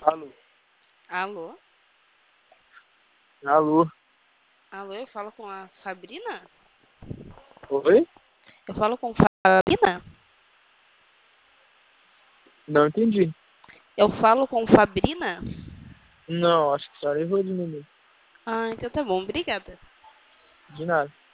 Alô? Alô? Alô? Alô, eu falo com a Sabrina? Oi? Eu falo com Fabrina? Não entendi. Eu falo com Fabrina? Não, acho que só errou de número. Ah, então tá bom, obrigada. De nada.